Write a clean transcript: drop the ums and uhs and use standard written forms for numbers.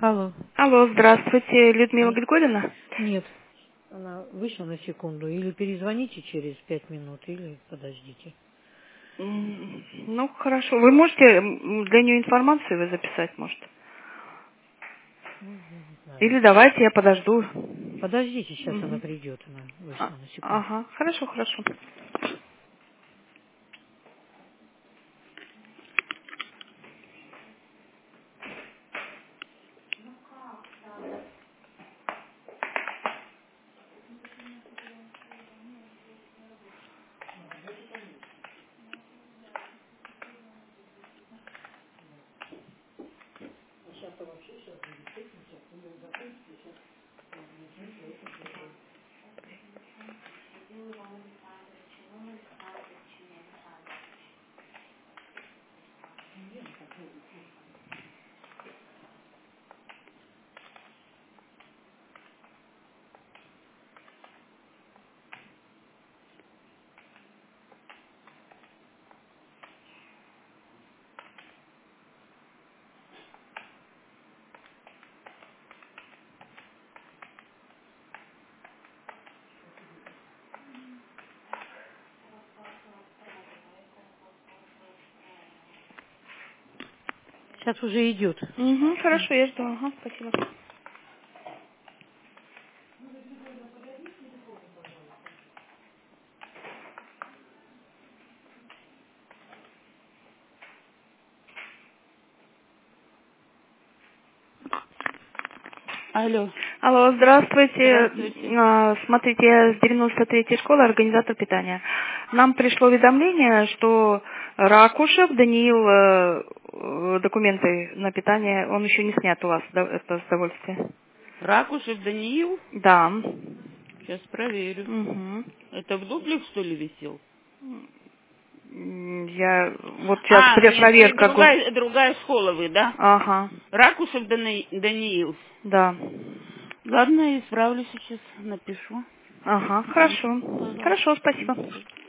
Алло. Алло, здравствуйте, Людмила Григорьевна? Нет. Она вышла на секунду. Или перезвоните через 5 минут, или подождите. Ну, хорошо. Вы можете для нее информацию вы записать, может? Ну, я не знаю. Или давайте я подожду. Подождите, сейчас она Мгм. придет. Она вышла на секунду. Ага, хорошо, хорошо. Сейчас уже идет. Угу, хорошо, я жду. Ага, спасибо. Алло, Алло, здравствуйте. здравствуйте. Смотрите, я с 93-й школы, организатор питания. Нам пришло уведомление, что Ракушев Даниил, документы на питание, он еще не снят у вас, да, это с удовольствием. Ракушев Даниил? Да. Сейчас проверю. Угу. Это в дублях, что ли, висел? Я вот сейчас Нет, вы проверка. другая школа вы, да? Ага, Ракушев Даниил. да. Ладно, исправлю сейчас, напишу. Ага, хорошо. Пожалуйста. Хорошо, спасибо.